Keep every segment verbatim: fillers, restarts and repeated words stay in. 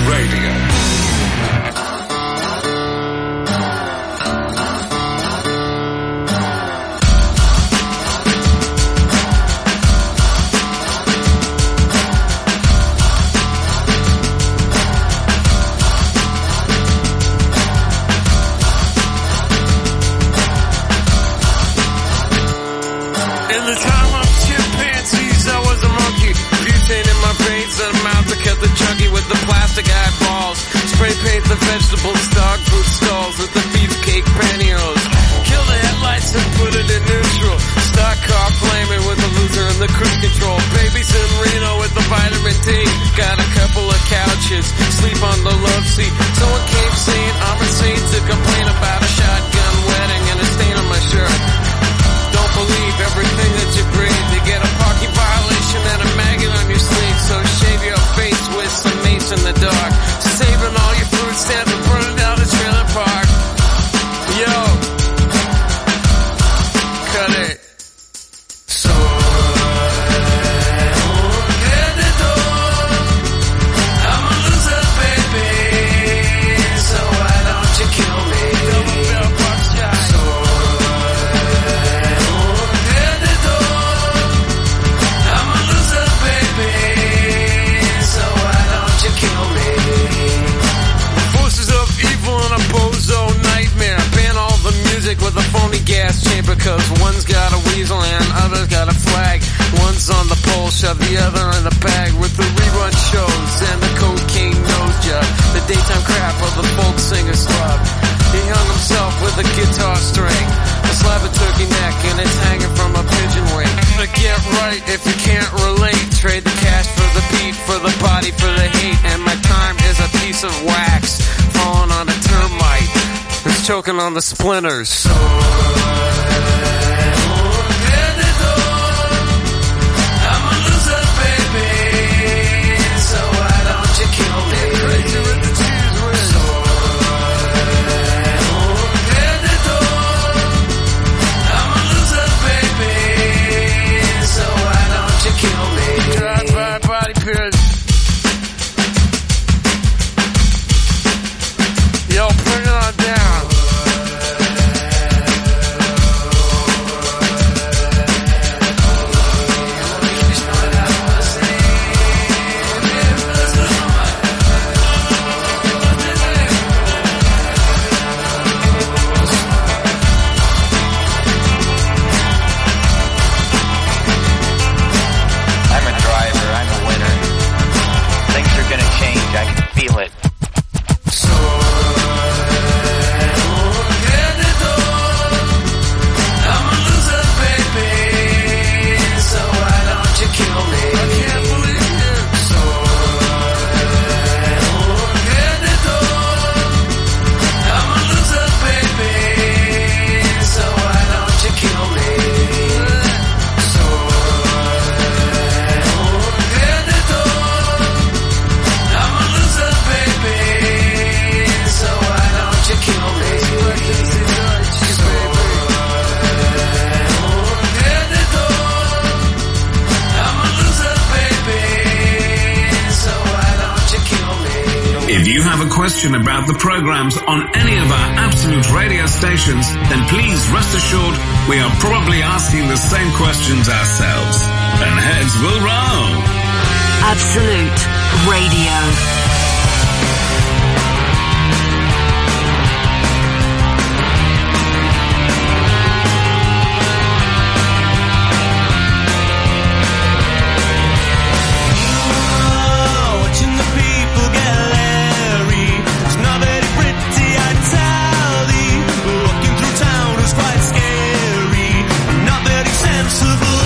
Radio. In the time of chimpanzees, I was a monkey. Butane in my veins and a mouth to cut the chunky with the plastic eyeballs. Spray paint the vegetables, dog food stalls with the beefcake pantyhose. Kill the headlights and put it in neutral. Stock car flaming with the loser and the cruise control. Babies in Reno with the vitamin D. Got a couple of couches, sleep on the love seat. Someone came saying I'm a saint to complain about a shotgun wedding and a stain on my shirt. Don't believe everything that you breathe. You get a parking violation and a maggot on your sleeve. So shave your face with some mace in the dark. Saving all your food stamps and burning down the trailer park. Yo, cut it. So I'm a loser, baby. So why don't you kill me? Double barrel buckshot. So with a phony gas chamber, cause one's got a weasel and other's got a flag. One's on the pole, shove the other in the bag with the rerun shows and the cocaine nose job. The daytime crap of the folk singer's club. He hung himself with a guitar string, a slab of turkey neck, and it's hanging from a pigeon wing. But get right if you can't relate. Trade the cash for the beat, for the body, for the hate. And my time is a piece of wax falling on a termite. It's choking on the splinters. So I'm a loser, baby. So why don't you kill me? Crazy with the cheese whiz. So I'm a loser, baby. So why don't you kill me? Drive by body pierce. Yo, bring it on down. I'm a driver, I'm a winner. Things are gonna change, I can feel it. So If you have a question about the programs on any of our Absolute radio stations, then please rest assured we are probably asking the same questions ourselves. And heads will roll. Absolute Radio.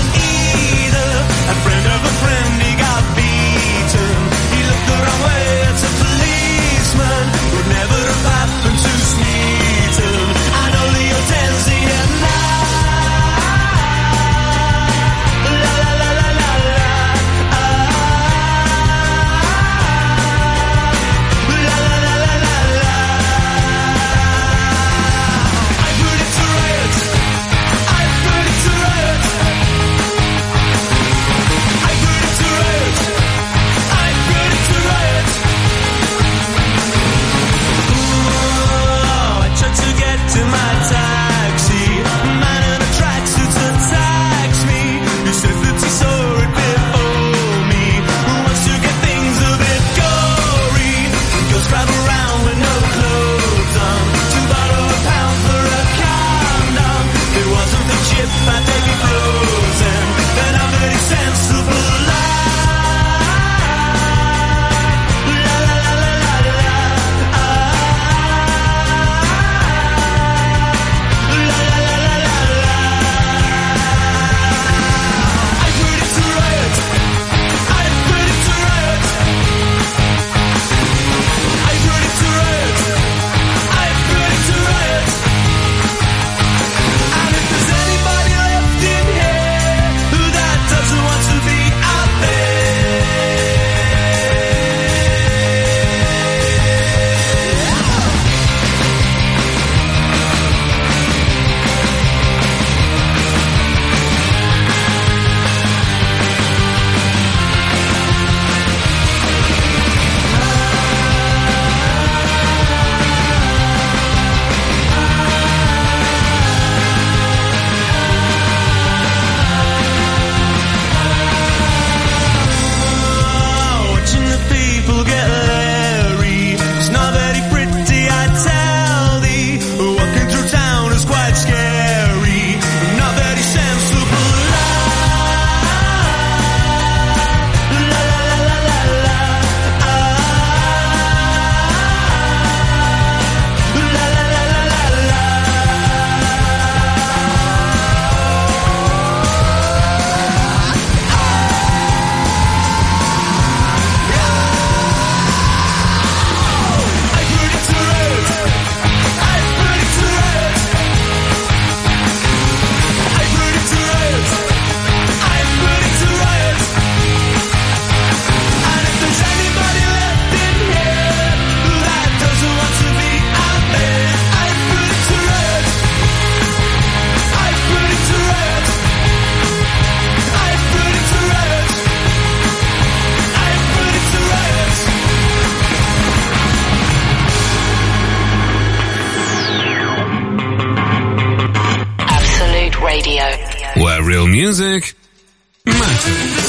Friend of a friend, he got beaten. He looked the wrong way. Radio. Where real music matters.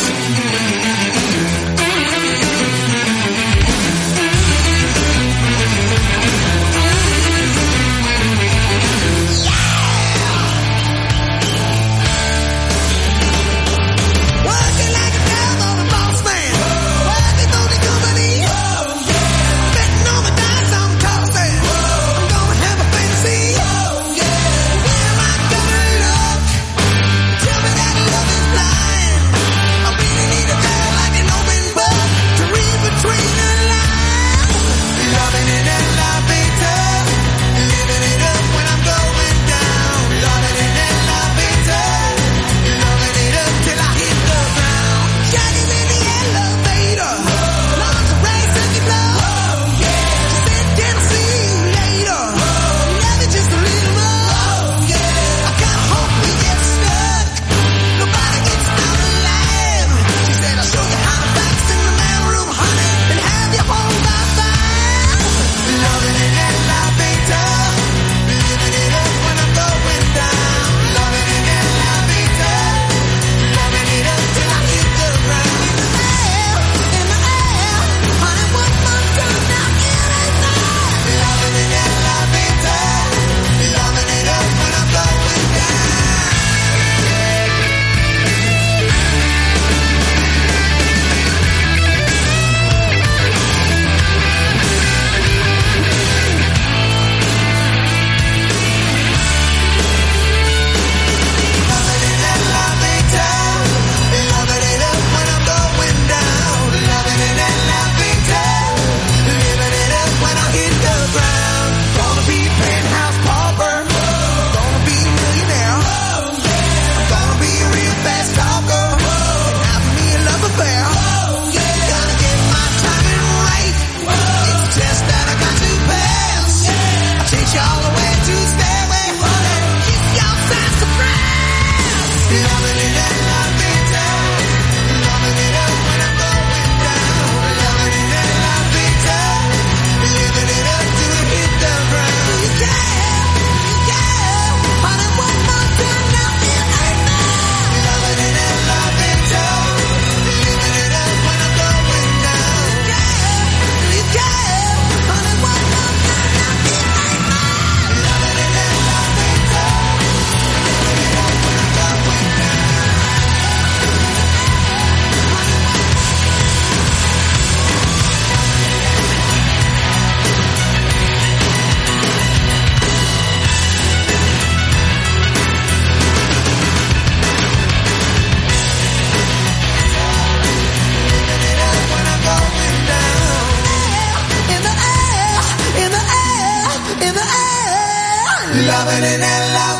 Loving it and la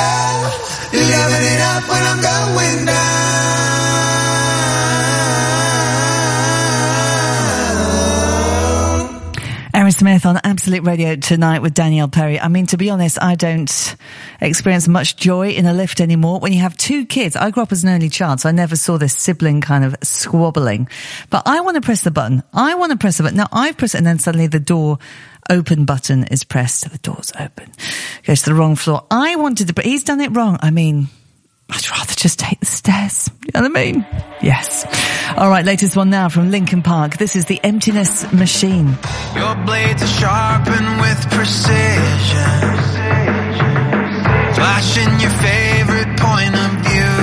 vida, living it up when I'm going down. Aaron Smith on Absolute Radio tonight with Danielle Perry. I mean, to be honest, I don't experience much joy in a lift anymore. When you have two kids, I grew up as an only child, so I never saw this sibling kind of squabbling. But I want to press the button. I want to press the button. Now, I've pressed it and then suddenly the door open button is pressed. The door's open. Goes to the wrong floor. I wanted to, but he's done it wrong. I mean, I'd rather just take the stairs. You know what I mean? Yes. All right, latest one now from Linkin Park. This is The Emptiness Machine. Your blades are sharpened with precision, flashing your favorite point of view.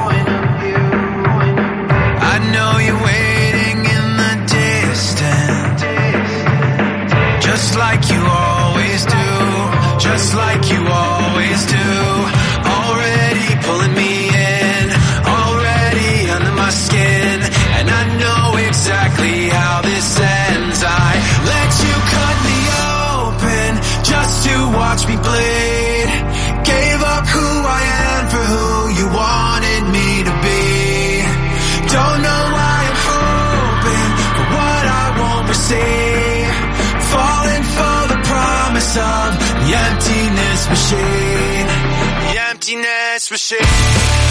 I know you're waiting in the distance, just like you always do, just like you always do. Already pulling me in, already under my skin, and I know exactly how this ends. I let you cut me open just to watch me bleed. Gave up who I am for who you wanted me to be. Don't know why I'm hoping for what I won't receive. Falling for the promise of the emptiness machine. The emptiness machine.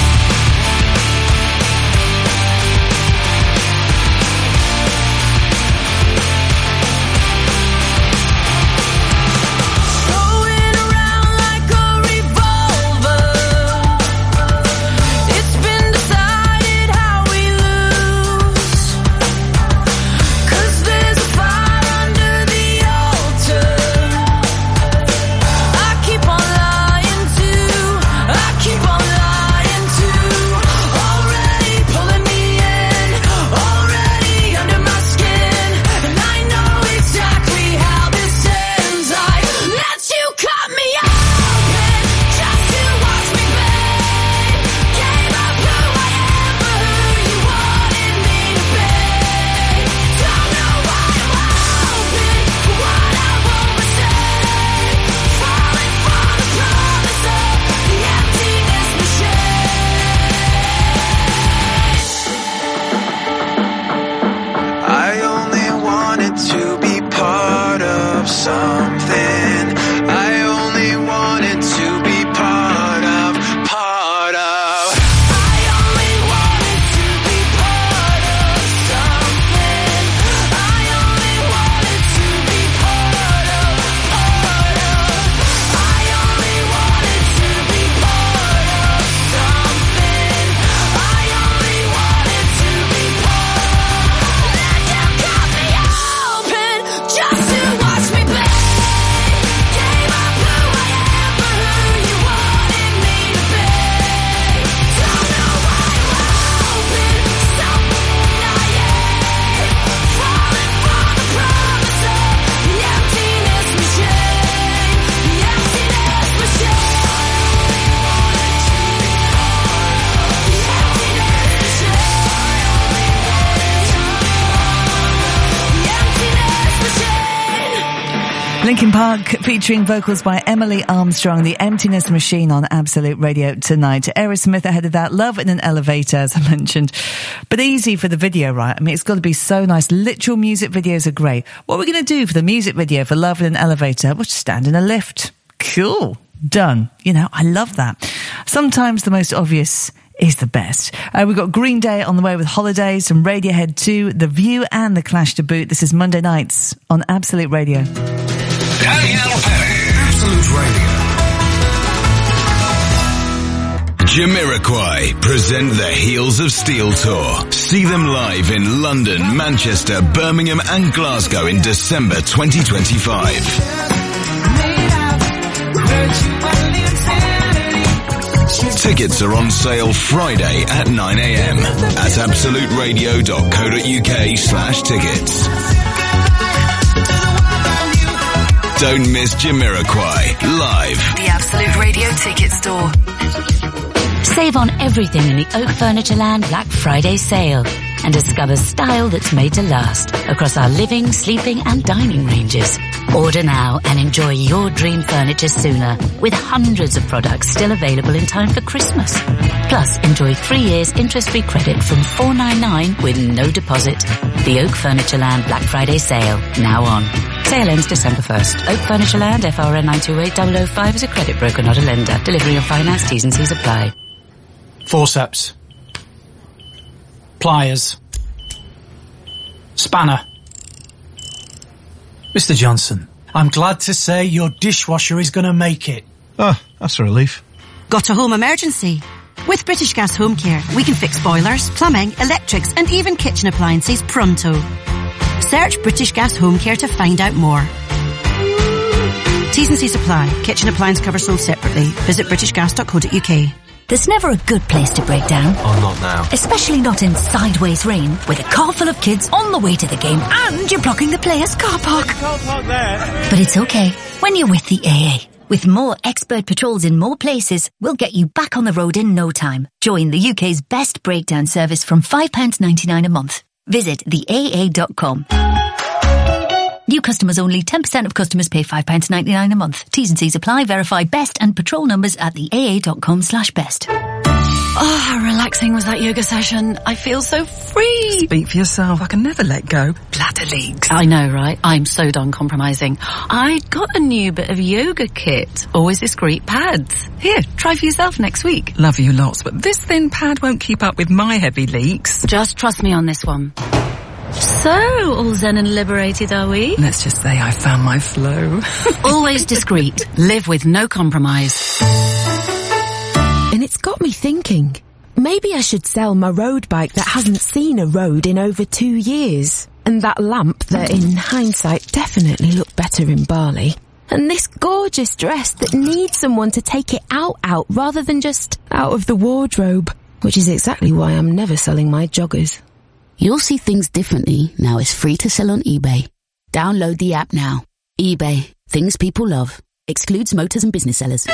Linkin Park featuring vocals by Emily Armstrong, The Emptiness Machine on Absolute Radio tonight. Aerosmith ahead of that, Love in an Elevator, as I mentioned. But easy for the video, right? I mean, it's got to be so nice. Literal music videos are great. What are we going to do for the music video for Love in an Elevator? We'll just stand in a lift. Cool. Done. You know, I love that. Sometimes the most obvious is the best. Uh, we've got Green Day on the way with Holidays, and Radiohead two, The View and The Clash to boot. This is Monday nights on Absolute Radio. Danielle Perry, Absolute Radio. Jamiroquai present the Heels of Steel Tour. See them live in London, Manchester, Birmingham and Glasgow in December twenty twenty-five. Tickets are on sale Friday at nine a.m. at absoluteradio.co.uk slash tickets. Don't miss Jamiroquai live. The Absolute Radio Ticket Store. Save on everything in the Oak Furnitureland Black Friday sale and discover style that's made to last across our living, sleeping and dining ranges. Order now and enjoy your dream furniture sooner with hundreds of products still available in time for Christmas. Plus, enjoy three years interest-free credit from four ninety-nine with no deposit. The Oak Furnitureland Black Friday sale, now on. Sale ends December first. Oak Furnitureland, F R N nine two eight zero zero five is a credit broker, not a lender. Delivery and finance, T's and C's apply. Forceps. Pliers. Spanner. Mister Johnson, I'm glad to say your dishwasher is going to make it. Oh, that's a relief. Got a home emergency? With British Gas Home Care, we can fix boilers, plumbing, electrics and even kitchen appliances pronto. Search British Gas Home Care to find out more. T's and C's apply. Kitchen appliance cover sold separately. Visit british gas dot co dot uk. There's never a good place to break down. Oh, not now. Especially not in sideways rain, with a car full of kids on the way to the game and you're blocking the players' car park. Can't park there. But it's okay when you're with the A A. With more expert patrols in more places, we'll get you back on the road in no time. Join the U K's best breakdown service from five pounds ninety-nine a month. Visit the A A dot com. New customers only. ten percent of customers pay five pounds ninety-nine a month. T's and C's apply. Verify best and patrol numbers at the A A dot com slash best. Oh, how relaxing was that yoga session. I feel so free. Speak for yourself. I can never let go. Bladder leaks. I know, right? I'm so done compromising. I got a new bit of yoga kit. Always discreet pads. Here, try for yourself next week. Love you lots, but this thin pad won't keep up with my heavy leaks. Just trust me on this one. So, all zen and liberated, are we? Let's just say I found my flow. Always discreet. Live with no compromise. And it's got me thinking, maybe I should sell my road bike that hasn't seen a road in over two years. And that lamp that in hindsight definitely looked better in Bali. And this gorgeous dress that needs someone to take it out out rather than just out of the wardrobe. Which is exactly why I'm never selling my joggers. You'll see things differently now it's free to sell on eBay. Download the app now. eBay. Things people love. Excludes motors and business sellers.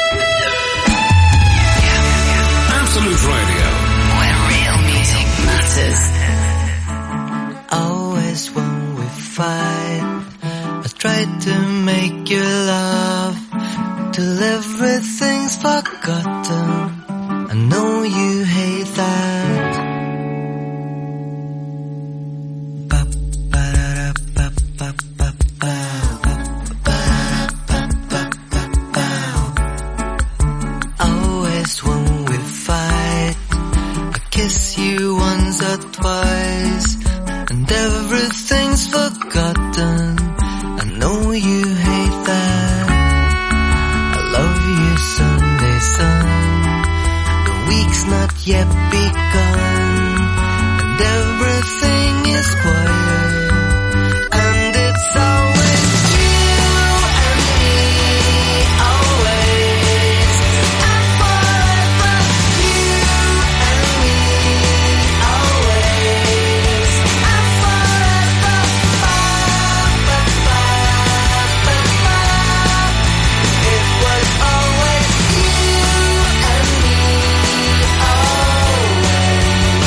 Absolute Radio, where real music matters. Always when we fight, I try to make you laugh till everything's forgotten. I know you hate that. Always when we fight, I kiss you once or twice, and everything's forgotten. I know you hate that. I love you Sunday sun. The week's not yet begun, and everything is quiet, and it's always you and me, always and forever. You and me, always and forever. Ba, ba, ba, ba, ba. It was always you and me, always.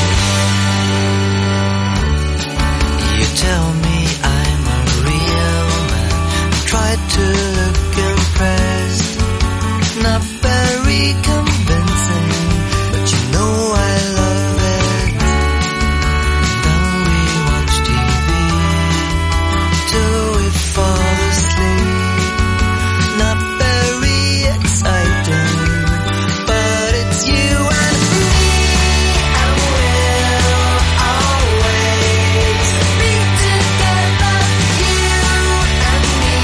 to look impressed. Not very convincing, but you know I love it. Now we watch T V till we fall asleep. Not very exciting, but it's you and me, and we'll always be together. You and me,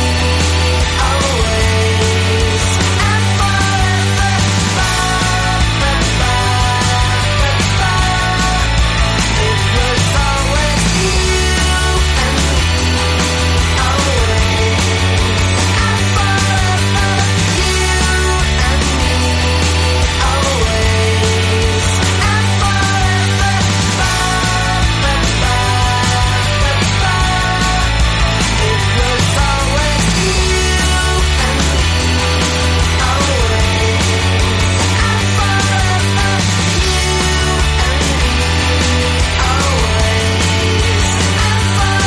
always and forever. Ba, ba, ba, ba, ba. It was always you and me, always and forever. You and me, always and forever. Ba, ba, ba, ba, ba. It was always you and me, always and forever. You and me, always and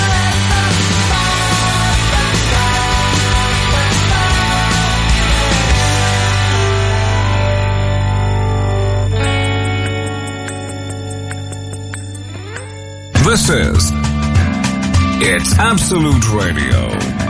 This is It's Absolute Radio.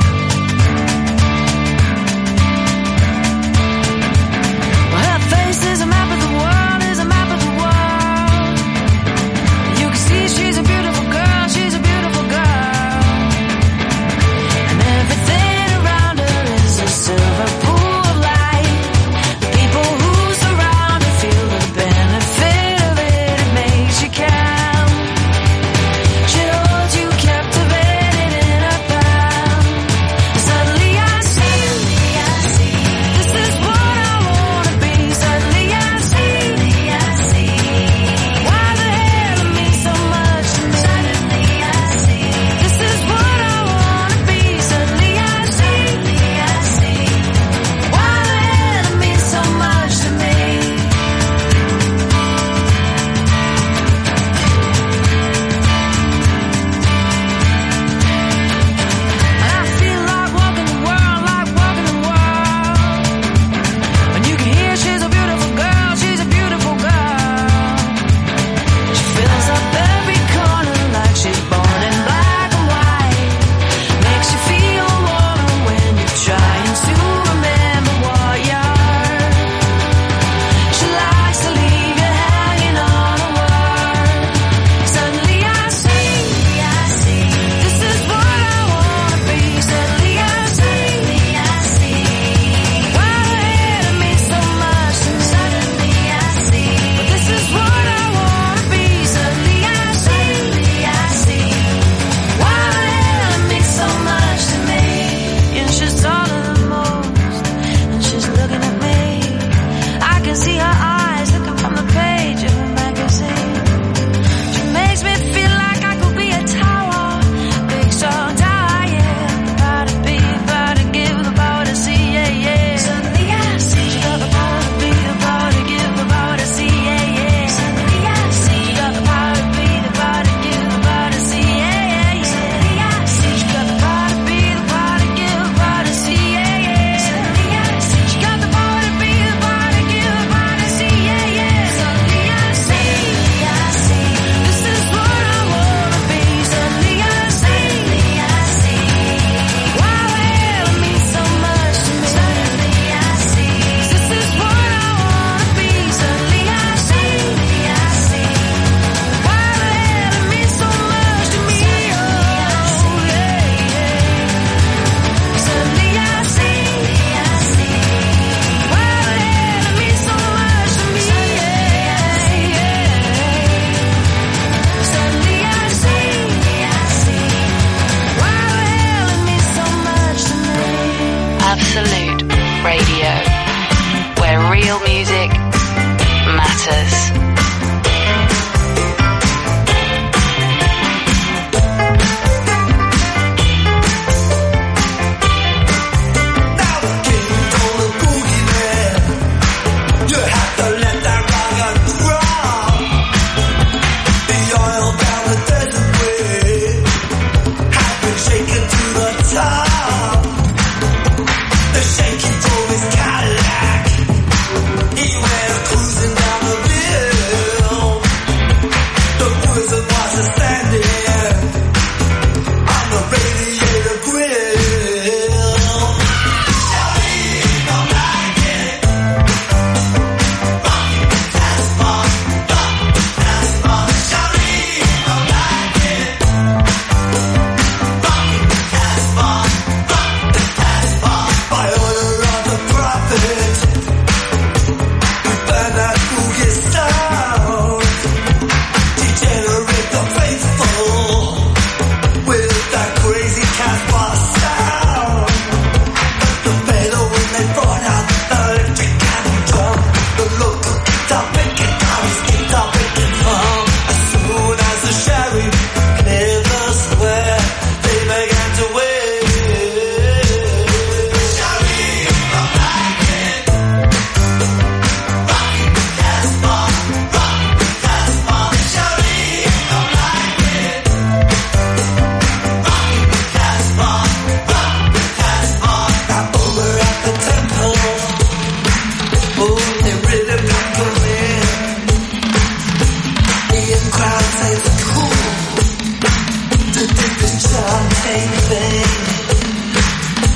Her face is a map of the world, is a map of the world. You can see she's a beautiful girl, she's a beautiful girl. And everything around her is a silver pool of light. The people who surround her feel the benefit of it, it makes you count. She holds you captivated in her palm. Suddenly I see, this is what I wanna be. Suddenly I see, why the hell it means so much to me. Suddenly I see, this is what I wanna be. Suddenly I see, why the hell it means so much to me. And I feel like walking the world, like walking the world. And you can hear she's a beautiful girl, she's a beautiful girl. She fills up every corner like she's born in black and white. Makes you feel warmer when you're trying to remember what you're. She likes to leave you hanging on a word. Suddenly I see, this is what I wanna be. Suddenly I see, why the hell it means so much to me. Suddenly I see, but this is what I wanna be. Suddenly I see, why the hell it means so much to me. And she's taller than most, and she's looking at me. I can see her eyes looking from the page of a magazine. She makes me feel like I could be a tower, big strong tower, yeah. The power to be, the power to give, the power to see, yeah, yeah. Suddenly I see, she got the power to be, the power to give, the power to see, yeah, yeah. Suddenly I see, she got the power to be, the power to give, the power to see, yeah, yeah, yeah. Suddenly I see, she got the power to be, the power to give, the power to see, yeah, yeah. Suddenly I see, she got the power to be, the power to give, the power to see, yeah, yeah. Suddenly I see, this is what I wanna be. Suddenly I see, why the hell it means so much to me. Suddenly I see, this is what I wanna be. Suddenly I see, why the hell it means so much to me. Oh, yeah, yeah. Suddenly I see, why the hell it means so much to me. Yeah, yeah. Suddenly I see, why the hell it means so much to me. Absolute Radio, where real music matters. You have to let that rock and roll. The oil down the desert way has been shaken to the top.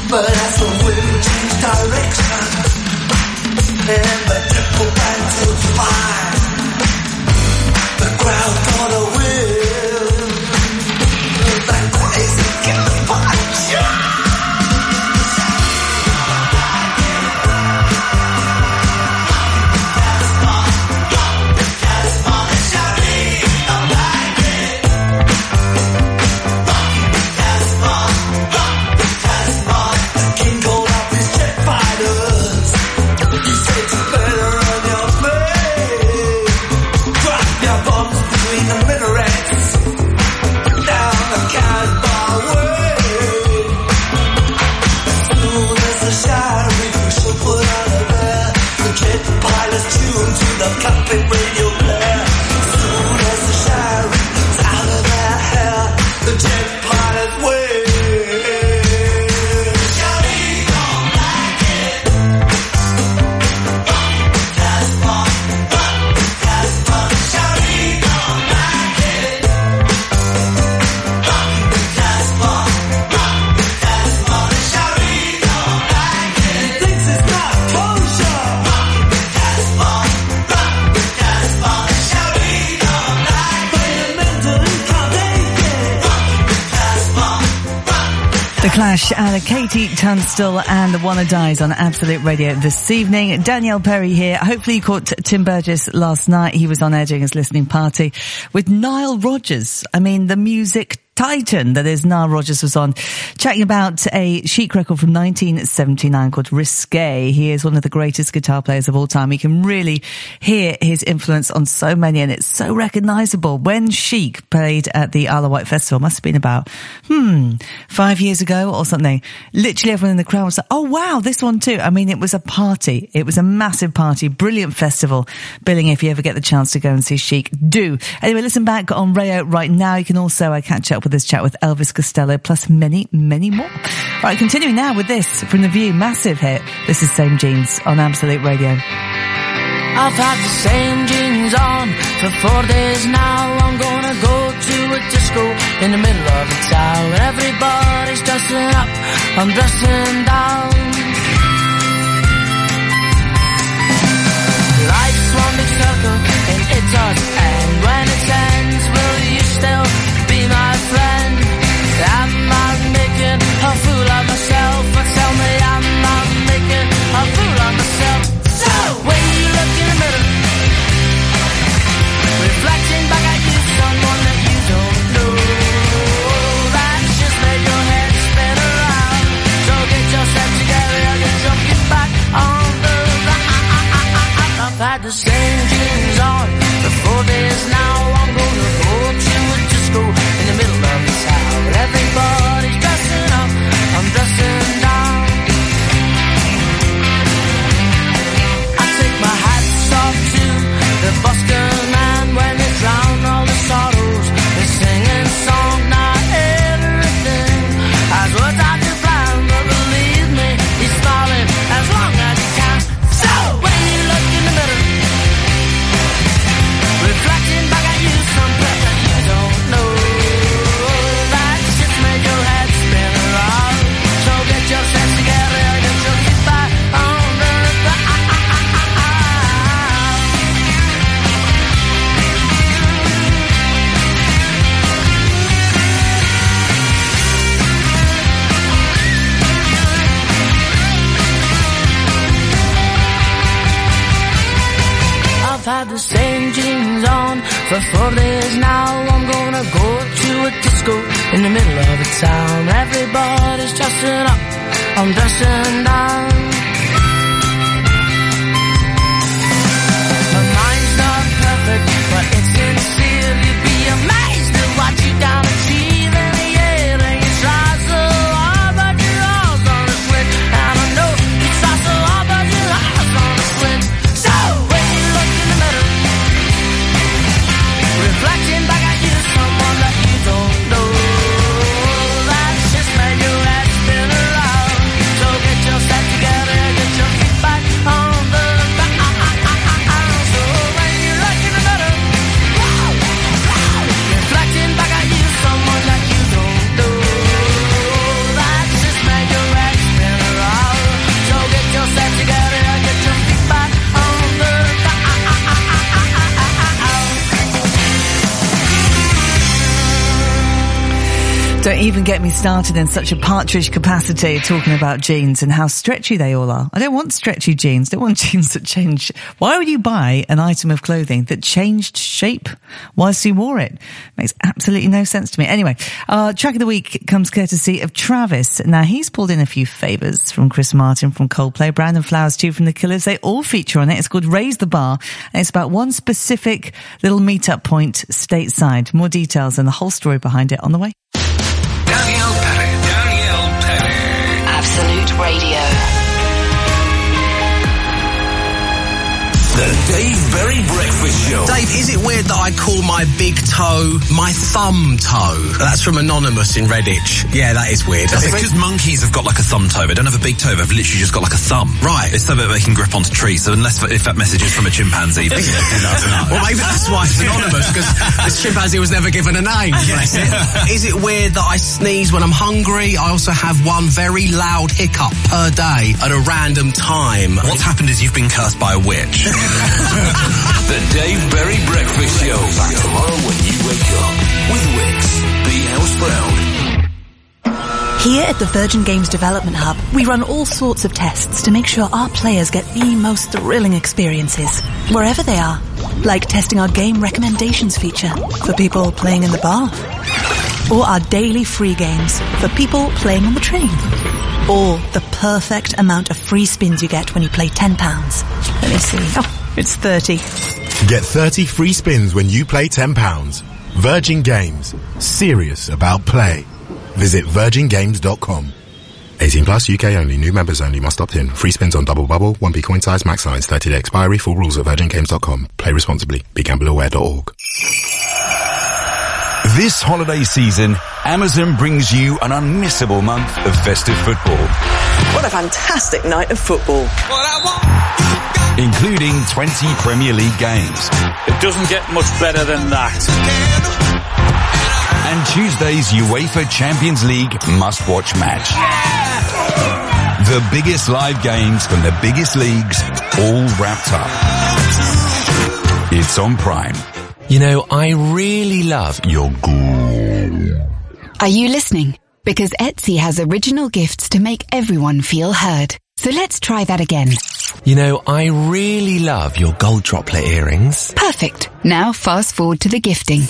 But as the wind changed direction and the temple began to fly, the crowd caught a wind of that crazy killing punch. Clash and Katie Tunstall and The Wanna Dies on Absolute Radio this evening. Danielle Perry here. Hopefully you caught Tim Burgess last night. He was on air doing his listening party with Nile Rodgers. I mean, the music titan that is Nile Rodgers was on, chatting about a Chic record from nineteen seventy-nine called Risque. He is one of the greatest guitar players of all time. You can really hear his influence on so many, and it's so recognisable. When Chic played at the Isle of Wight Festival, must have been about, hmm, five years ago or something, literally everyone in the crowd was like, oh wow, this one too. I mean, it was a party. It was a massive party, brilliant festival. Billing, if you ever get the chance to go and see Chic, do. Anyway, listen back on Rayo right now. You can also uh, catch up with this chat with Elvis Costello, plus many, many more. Right, continuing now with this from The View, massive hit. This is Same Jeans on Absolute Radio. I've had the same jeans on for four days now. I'm gonna go to a disco in the middle of the town. Everybody's dressing up, I'm dressing down. Life's one big circle and it does end. When it ends, will you still be my friend? Am I making a fool of myself? Or tell me, am I making a fool of myself? So, when you look in the mirror, reflecting back at you, someone that you don't know, that's just made your head spin around. So get yourself together and you're jumping back on the line. I've had the same jeans on for four days now. I'm gonna go to a disco in the middle of the town. Everybody's dressing up, I'm dressing down. I take my hats off to the busking man when they drown all the sorrows. They're singing songs, not everything as what I do plan, but believe me, he's smiling as long as he can. So when you look in the mirror, reflecting back at you, some place that you don't know, that shit made your head spin around. So get yourself together and you'll get back on the ground. I've had the same jeans on for four days now. I'm gonna go to a disco in the middle of the town. Everybody's dressing up, I'm dressing down. My mind's not perfect, but it's sincere. You'd be amazed at what you can achieve in a year. And you try so hard, but your all's on a switch. And I know you try so hard, but your all's on a switch. So when you look in the mirror, reflecting back at you, someone that you don't know, that's just made your head spin around. So get yourself Don't even get me started in such a partridge capacity talking about jeans and how stretchy they all are. I don't want stretchy jeans. I don't want jeans that change. Why would you buy an item of clothing that changed shape whilst you wore it? Makes absolutely no sense to me. Anyway, our track of the week comes courtesy of Travis. Now, he's pulled in a few favours from Chris Martin from Coldplay, Brandon Flowers too from The Killers. They all feature on it. It's called Raise the Bar, and it's about one specific little meet-up point stateside. More details and the whole story behind it on the way. Danielle Perry. Danielle Perry. Absolute Radio. The Dave Berry Breakfast Show. Dave, is it weird that I call my big toe my thumb toe? That's from Anonymous in Redditch. Yeah, that is weird. It's because monkeys have got like a thumb toe. They don't have a big toe. They've literally just got like a thumb. Right. It's so that they can grip onto trees. So unless if that message is from a chimpanzee, then who knows? Well, maybe that's why it's anonymous, because this chimpanzee was never given a name. Bless it. Is it weird that I sneeze when I'm hungry? I also have one very loud hiccup per day at a random time. What's happened is you've been cursed by a witch. The Dave Berry Breakfast Show. Back tomorrow when you wake up with Wix. Be house proud. Here at the Virgin Games Development Hub, we run all sorts of tests to make sure our players get the most thrilling experiences, wherever they are. Like testing our game recommendations feature for people playing in the bar. Or our daily free games for people playing on the train. Or the perfect amount of free spins you get when you play ten pounds. Let me see. Oh, it's thirty. Get thirty free spins when you play ten pounds. Virgin Games. Serious about play. Visit virgin games dot com. eighteen plus, U K only. New members only. Must opt in. Free spins on Double Bubble, one p coin size, max size, thirty day expiry. Full rules at virgin games dot com. Play responsibly. be gamble aware dot org. This holiday season, Amazon brings you an unmissable month of festive football. What a fantastic night of football. Including twenty Premier League games. It doesn't get much better than that. And Tuesday's UEFA Champions League must-watch match. The biggest live games from the biggest leagues, all wrapped up. It's on Prime. You know, I really love your goo. Are you listening? Because Etsy has original gifts to make everyone feel heard. So let's try that again. You know, I really love your gold droplet earrings. Perfect. Now fast forward to the gifting.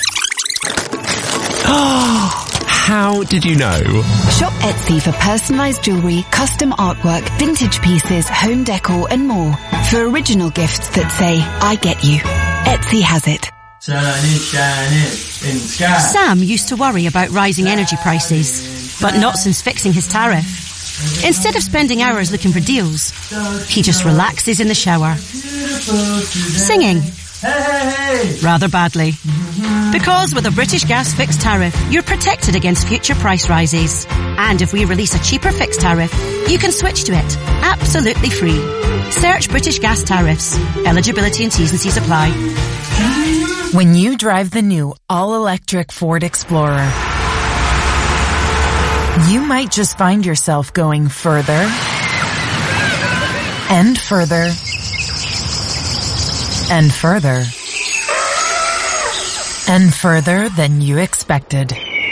Oh, how did you know? Shop Etsy for personalised jewellery, custom artwork, vintage pieces, home decor and more. For original gifts that say, I get you. Etsy has it. Sam used to worry about rising energy prices, but not since fixing his tariff. Instead of spending hours looking for deals, he just relaxes in the shower, singing rather badly. Because with a British Gas fixed tariff, you're protected against future price rises. And if we release a cheaper fixed tariff, you can switch to it absolutely free. Search British Gas tariffs. Eligibility and T's and C's apply. When you drive the new all-electric Ford Explorer, you might just find yourself going further and further and further and further than you expected.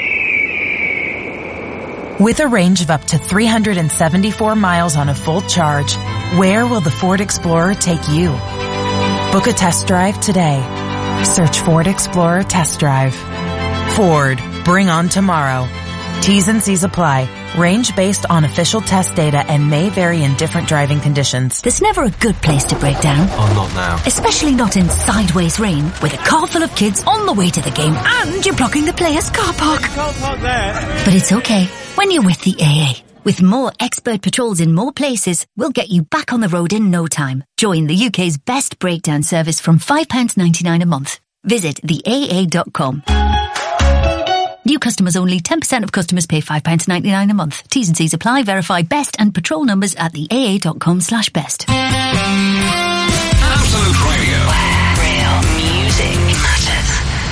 With a range of up to three hundred seventy-four miles on a full charge, where will the Ford Explorer take you? Book a test drive today. Search Ford Explorer Test Drive. Ford, bring on tomorrow. T's and C's apply. Range based on official test data and may vary in different driving conditions. There's never a good place to break down. Oh, not now. Especially not in sideways rain with a car full of kids on the way to the game and you're blocking the players' car park. But it's okay when you're with the A A. With more expert patrols in more places, we'll get you back on the road in no time. Join the U K's best breakdown service from five pounds ninety-nine a month. Visit the A A dot com. New customers only. ten percent of customers pay five pounds ninety-nine a month. T's and C's apply. Verify best and patrol numbers at the A A dot com slash best. Absolute Radio. Where real music matters.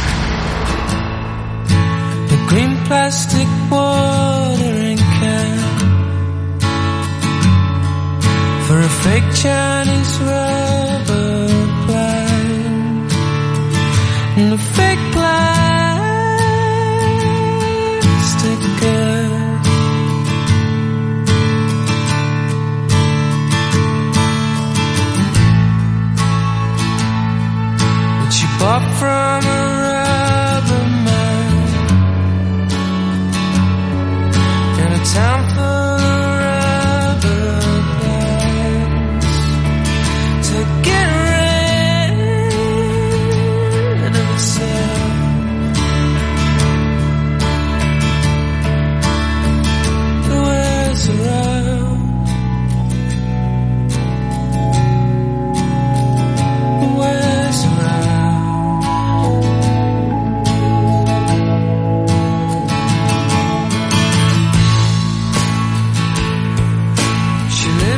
The green plastic watering can for a fake Chinese rubber plant and a fake plastic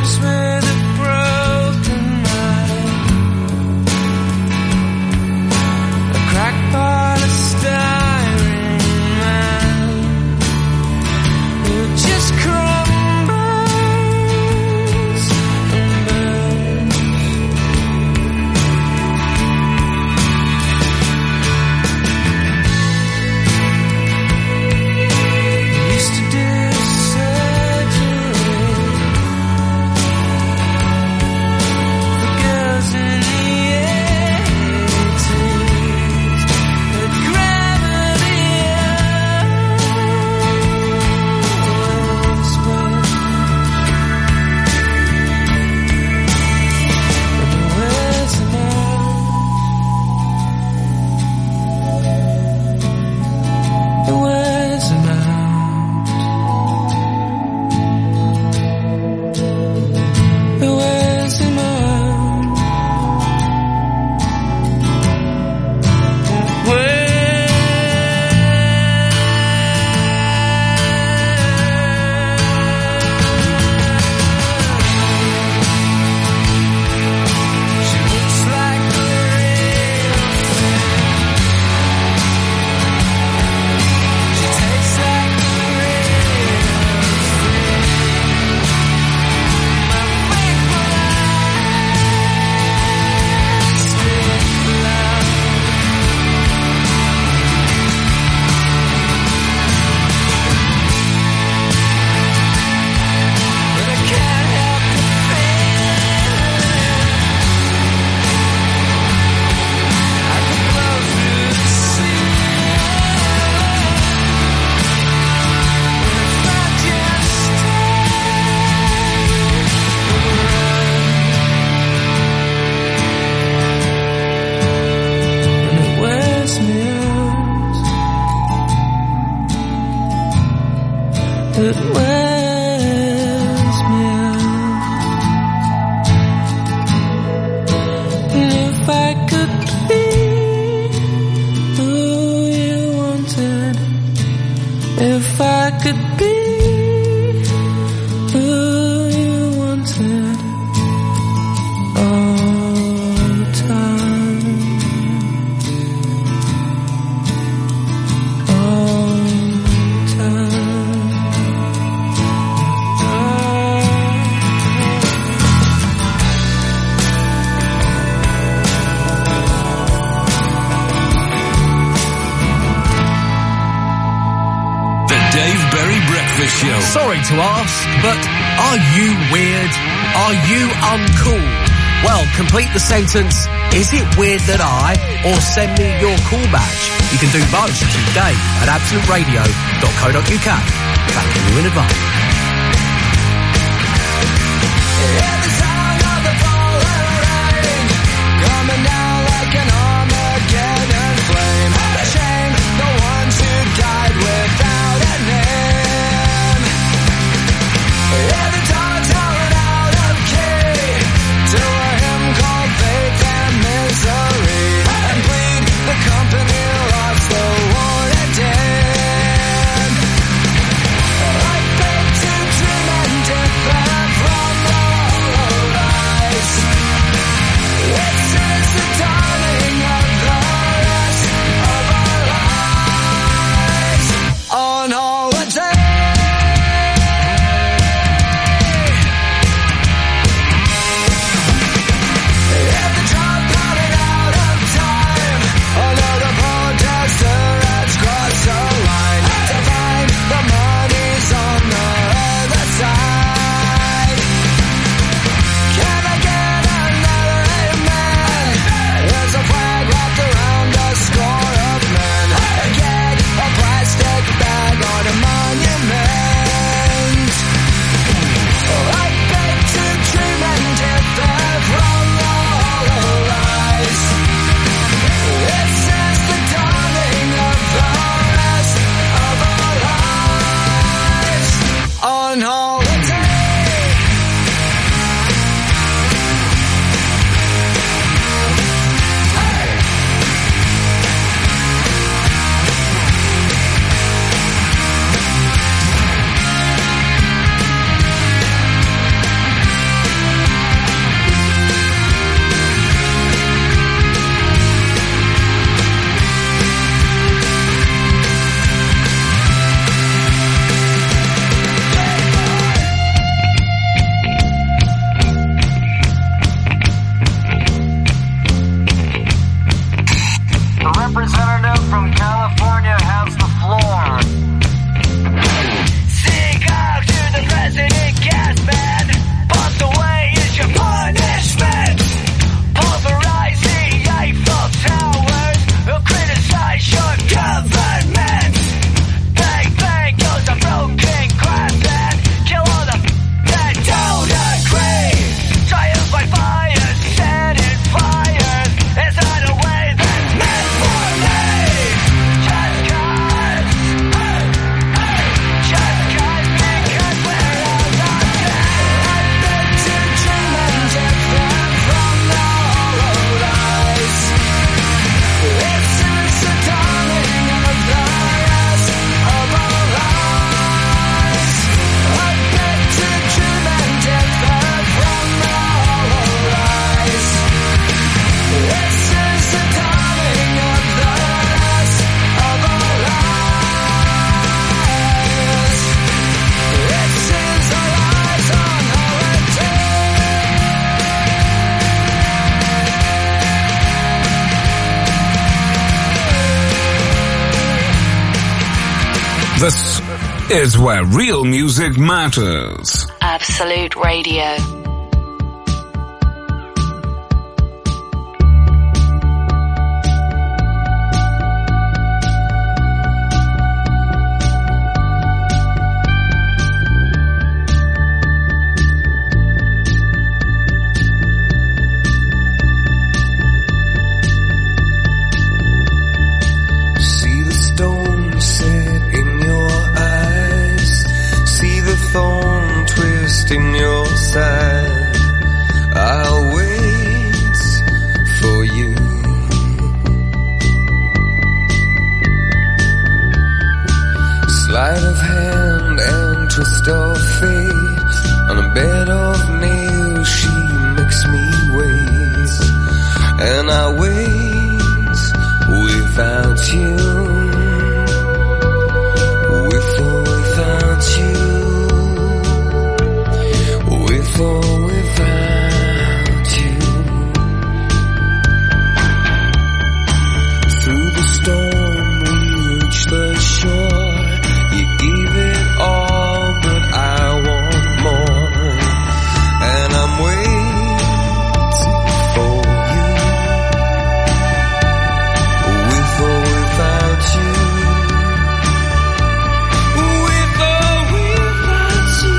lives with a broken mind, a cracked polystyrene man who just crumbles and burns. Used to do surgery for girls in the eighties, but gravity elsewhere. But where's the mouse? Where's the mouse? Where's the mouse? She looks like the real thing. She tastes like the real thing. My faithful eyes still blind. But I can't help the feeling. I could blow through the ceiling. But if I just stay, and it wears me out. It wears me out. And if I could be who you wanted, if I could be who you wanted all the time, all the time. The Dave Berry Breakfast Show. Sorry to ask, but are you weird? Are you uncool? Well, complete the sentence, is it weird that I, or send me your cool badge? You can do both to Dave at absolute radio dot co dot uk. Thanking you in advance. Every sound of the falling rain coming down like an Armageddon flame. A shame the ones who died without a name. Every time I turn out of key to a hymn called faith and misery, and bleed the company lost the war it did. I paid This is where real music matters. Absolute Radio. In your side, I'll wait for you. Sleight of hand and twist of fate, on a bed of nails she makes me wait, and I wait without you, with or without you. With or without you, through the storm we reach the shore. You gave it all, but I want more, and I'm waiting for you. With or without you. With or without you.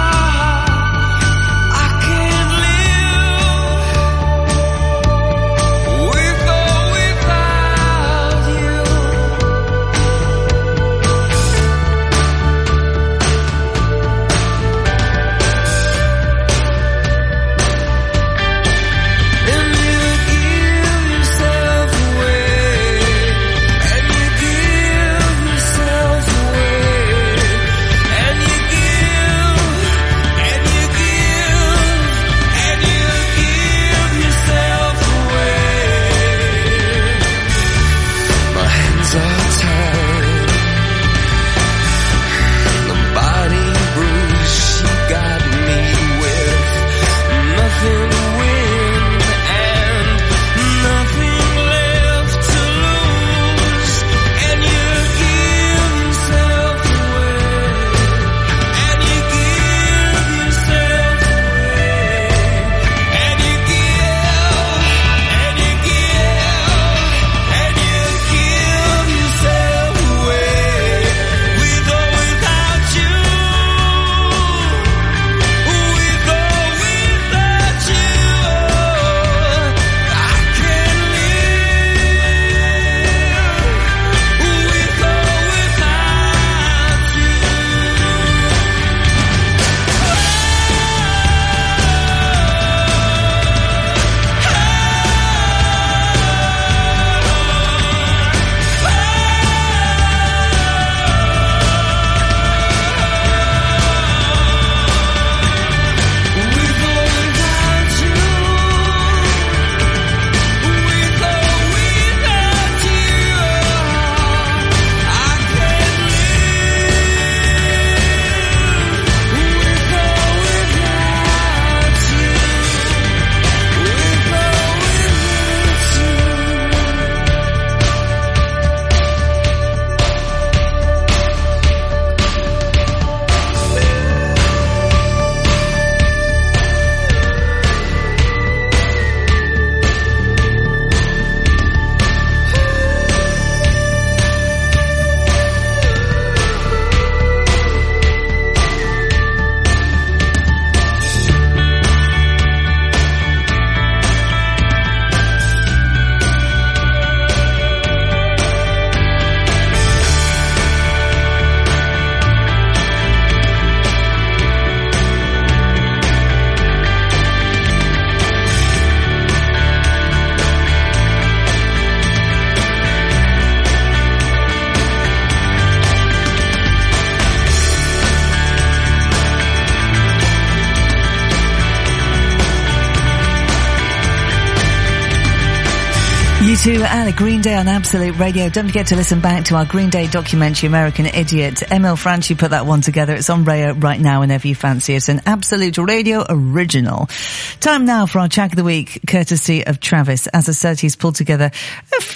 You two and Green Day on Absolute Radio. Don't forget to listen back to our Green Day documentary, American Idiot. Emil Franchi put that one together. It's on Rayo right now whenever you fancy it. An Absolute Radio original. Time now for our Track of the Week, courtesy of Travis. As I said, he's pulled together a few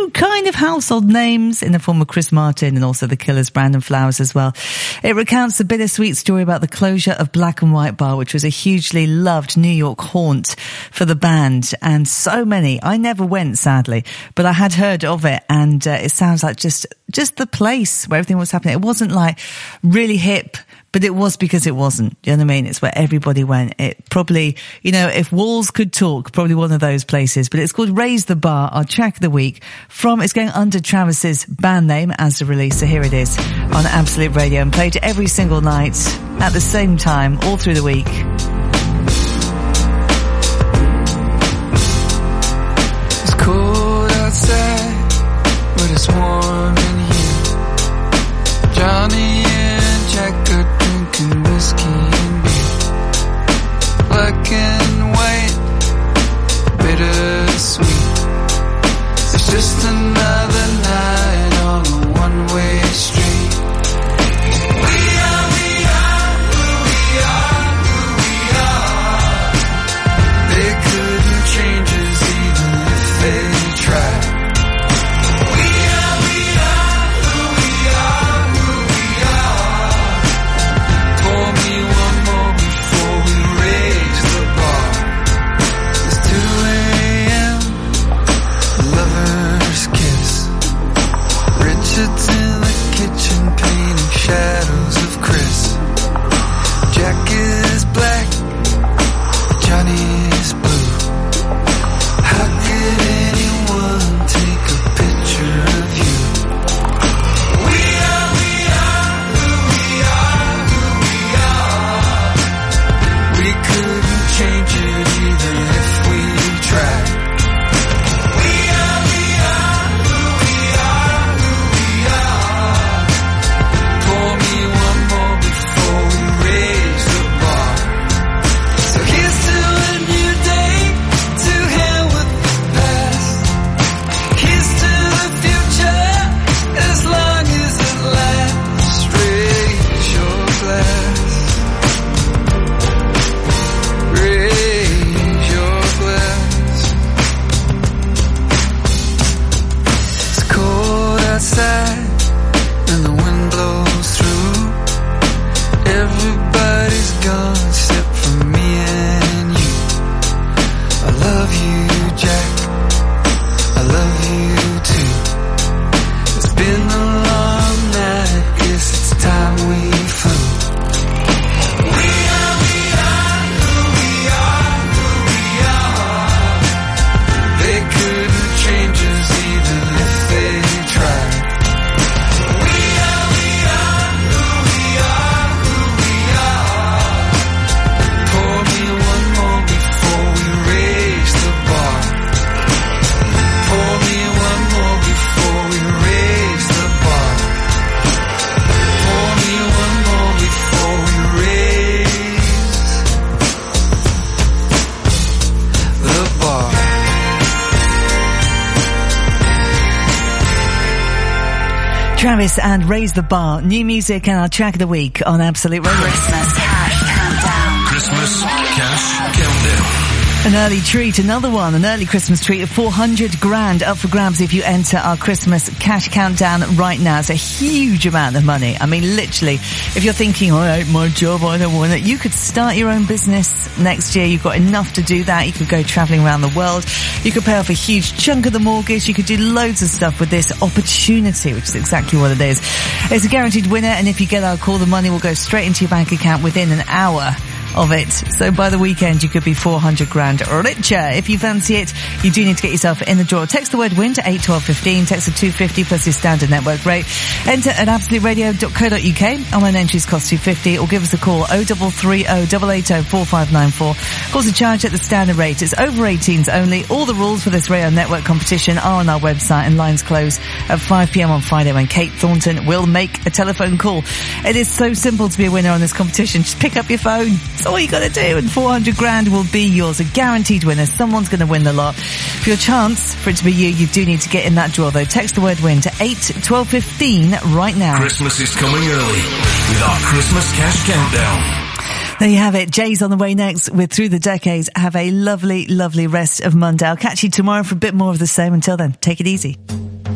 two kind of household names in the form of Chris Martin and also the Killers, Brandon Flowers as well. It recounts the bittersweet story about the closure of Black and White Bar, which was a hugely loved New York haunt for the band, and so many. I never went, sadly, but I had heard of it, and uh, it sounds like just just the place where everything was happening. It wasn't like really hip, but it was because it wasn't. You know what I mean? It's where everybody went. It probably, you know, if walls could talk, probably one of those places. But it's called Raise the Bar, our track of the week. From, it's going under Travis's band name as the release. So here it is on Absolute Radio, and played every single night at the same time all through the week. It's cold outside, but it's warm in here. Johnny and Jack are drinking whiskey and beer. Black and white, bittersweet. It's just another night on a one-way street. We are, we are who we are, who we are. They couldn't change us even if they tried. We are, we are who we are, who we are. Pour me one more before we raise the bar. It's two a.m. Lover's kiss. Richard's in the kitchen painting shadows of Chris. Jack is black, Johnny's blue. How could anyone take a picture of you? We are, we are who we are, who we are. We couldn't change it even if we tried. We are, we are who we are, who we are. Pour me one more before we raise the bar. So here's to a new day, to hell with the past. Here's to the future, as long as it lasts. Raise your glass. Raise your glass. It's cold outside and the wind blows through. Everybody's gone except for me and you. I love you, Jack. I love you too. It's been a long night, guess it's time we flew. We are, we are who we are, who we are. They couldn't change us even if they tried. We are, we are who we are, who we are. Pour me one more before we raise the bar. Pour me one more before we raise the bar. Pour me one more before we raise the bar. Travis and Raise the Bar, new music and our track of the week on Absolute Radio. Christmas Cash Countdown. Christmas Cash Countdown. An early treat, another one, an early Christmas treat of four hundred grand up for grabs if you enter our Christmas Cash Countdown right now. It's a huge amount of money. I mean, literally, if you're thinking, oh, I hate my job, I don't want it, you could start your own business next year. You've got enough to do that. You could go travelling around the world. You could pay off a huge chunk of the mortgage. You could do loads of stuff with this opportunity, which is exactly what it is. It's a guaranteed winner, and if you get our call, the money will go straight into your bank account within an hour of it. So by the weekend, you could be four hundred grand richer. If you fancy it, you do need to get yourself in the draw. Text the word win to eight twelve fifteen. Text the two fifty plus your standard network rate. Enter at absolute radio dot co dot uk. Online entries cost two fifty, or give us a call oh three three oh, eight eight oh, four five nine four. Calls are charged at the standard rate. It's over eighteens only. All the rules for this radio network competition are on our website, and lines close at five p.m. on Friday when Kate Thornton will make a telephone call. It is so simple to be a winner on this competition. Just pick up your phone. That's all you got to do, and four hundred grand will be yours. A guaranteed winner. Someone's going to win the lot. For your chance for it to be you, you do need to get in that draw though. Text the word win to eight twelve fifteen right now. Christmas is coming early with our Christmas Cash Countdown. There you have it. Jay's on the way next with Through the Decades. Have a lovely, lovely rest of Monday. I'll catch you tomorrow for a bit more of the same. Until then, take it easy.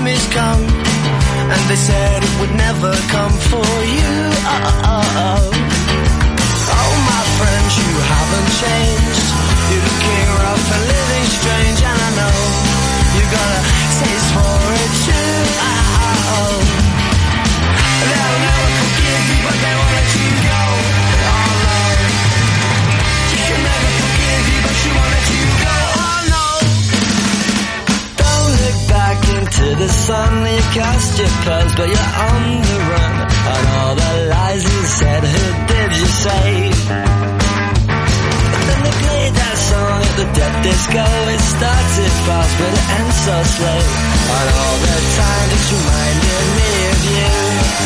time is come, and they said it would never come for you. Oh, oh, oh. Oh, my friends, you haven't changed. You're looking rough and living strange, and I know you got a taste for it too. Oh, oh, oh. They'll never forgive you, but they won't let you go. Oh, Lord. She can never forgive you, but she won't let you go. Oh, no. Don't look back into the sun. You cast your pearls, but you're on the run. And all the lies you said, who did you save? Then they played that song at the dead disco. It started fast, but it ends so slow. And all the time just reminded me of you.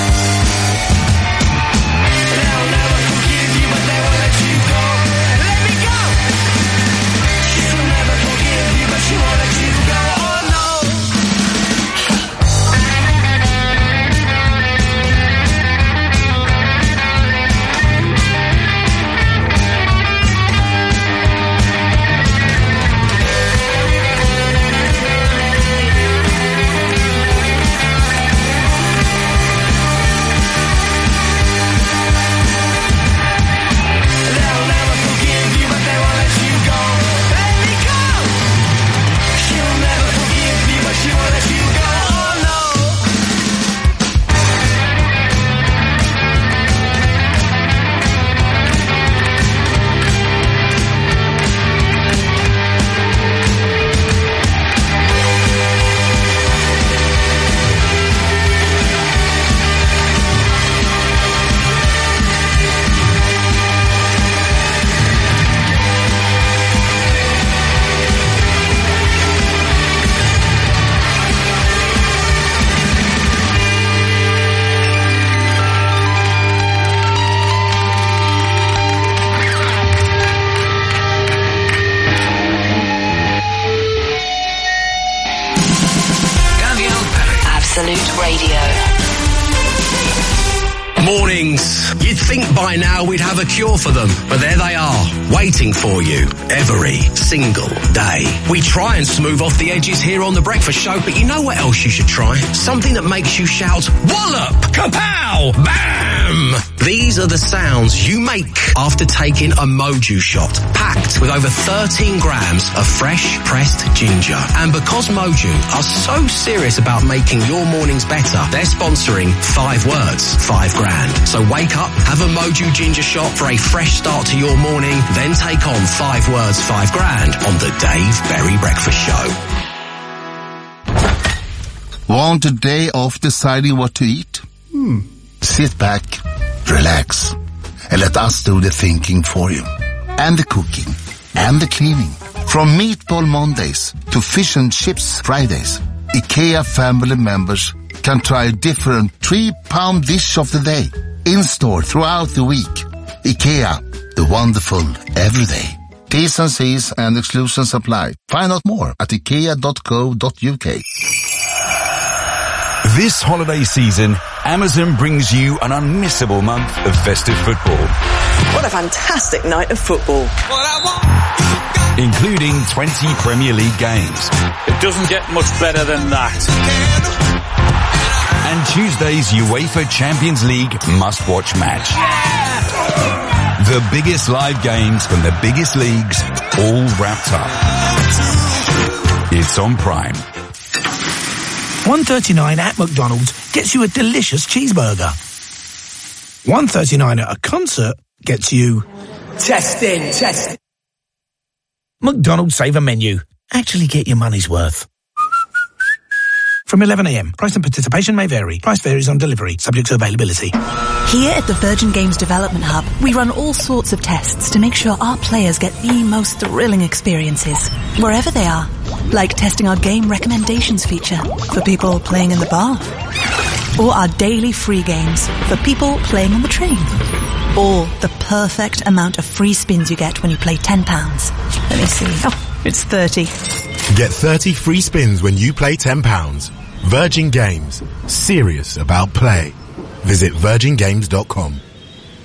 They'll never forgive you, but they won't let you go. Let me go. She'll never forgive you, but she won't let you go. Oh no. Mornings. You'd think by now we'd have a cure for them, but there they are, waiting for you every single day. We try and smooth off the edges here on The Breakfast Show, but you know what else you should try? Something that makes you shout, wallop, kapow, bam! These are the sounds you make after taking a Moju shot, packed with over thirteen grams of fresh pressed ginger. And because Moju are so serious about making your mornings better, they're sponsoring Five Words, Five Grand. So wake up, have a Moju ginger shot for a fresh start to your morning, then take on Five Words, Five Grand on the Dave Berry Breakfast Show. Want a day off deciding what to eat? Hmm. Sit back, relax, and let us do the thinking for you. And the cooking, and the cleaning. From Meatball Mondays to Fish and Chips Fridays, IKEA family members can try a different three-pound dish of the day. In-store throughout the week. IKEA, the wonderful every day. T's and C's and exclusions apply. Find out more at ikea dot co dot uk. This holiday season, Amazon brings you an unmissable month of festive football. What a fantastic night of football. Including twenty Premier League games. It doesn't get much better than that. And Tuesday's UEFA Champions League must-watch match. The biggest live games from the biggest leagues, all wrapped up. It's on Prime. one thirty-nine at McDonald's gets you a delicious cheeseburger. one thirty-nine at a concert gets you... Testing, testing. McDonald's Saver Menu. Actually get your money's worth. From eleven a m. Price and participation may vary. Price varies on delivery, subject to availability. Here at the Virgin Games Development Hub, we run all sorts of tests to make sure our players get the most thrilling experiences, wherever they are. Like testing our game recommendations feature for people playing in the bar. Or our daily free games for people playing on the train. Or the perfect amount of free spins you get when you play ten pounds. Let me see. Oh, it's thirty. Get thirty free spins when you play ten pounds. Virgin Games. Serious about play. Visit virgin games dot com.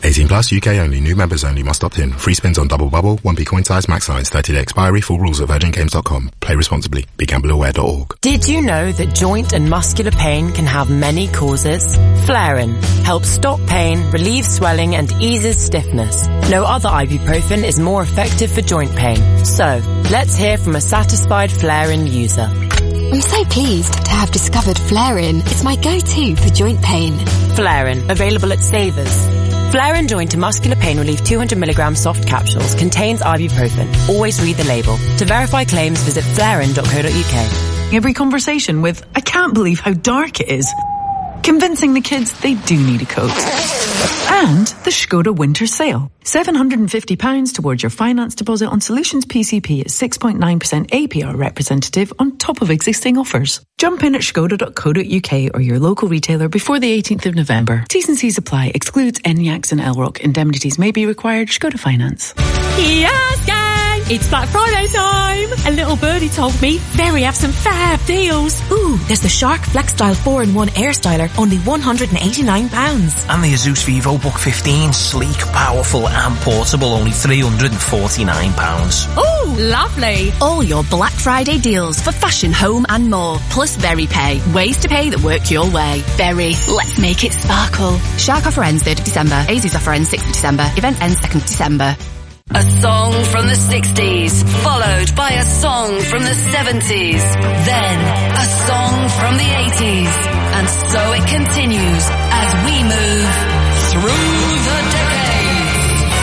eighteen plus, U K only, new members only, must opt in. Free spins on Double Bubble, one p coin size, max size, thirty day expiry, full rules at virgin games dot com. Play responsibly. be gamble aware dot org. Did you know that joint and muscular pain can have many causes? Flarin helps stop pain, relieve swelling and eases stiffness. No other ibuprofen is more effective for joint pain. So, let's hear from a satisfied Flarin user. I'm so pleased to have discovered Flarin. It's my go-to for joint pain. Flarin, available at Savers. Flarin Joint and Muscular Pain Relief two hundred milligram soft capsules contains ibuprofen. Always read the label. To verify claims, visit flarin dot co dot uk. Every conversation with, I can't believe how dark it is. Convincing the kids they do need a coat. And the Skoda winter sale. seven hundred fifty pounds towards your finance deposit on Solutions P C P at six point nine percent A P R representative on top of existing offers. Jump in at skoda dot co dot uk or your local retailer before the eighteenth of November. T's and C's apply. Excludes N Y A Cs and L R O C. Indemnities may be required. Skoda Finance. Yes, gang! It's Black Friday time! A little birdie told me Berry have some fab deals. Ooh, there's the Shark FlexStyle four in one air styler, only one hundred eighty-nine pounds. And the Asus VivoBook fifteen, sleek, powerful and portable, only three hundred forty-nine pounds. Ooh, lovely! All your Black Friday deals for fashion, home and more, plus Berry Pay. Ways to pay that work your way. Berry, let's make it sparkle. Shark offer ends third of December. Asus offer ends sixth of December. Event ends second of December. A song from the sixties, followed by a song from the seventies, then a song from the eighties, and so it continues as we move through the decades.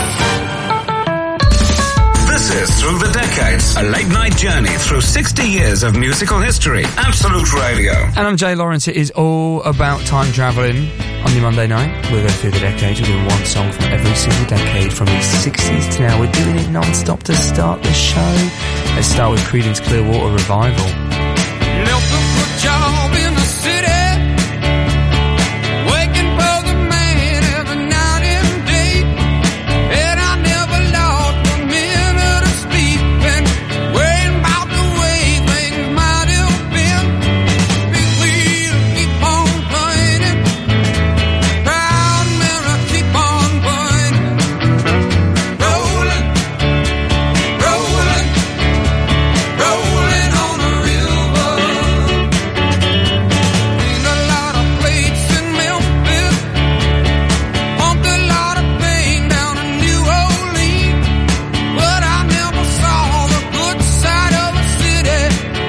This is Through the Decades, a late-night journey through sixty years of musical history. Absolute Radio. And I'm Jay Lawrence. It is all about time travelling. On the Monday night, we're going through the decades. We're doing one song from every single decade from the sixties to now. We're doing it non-stop to start the show. Let's start with Creedence Clearwater Revival. Left a good job in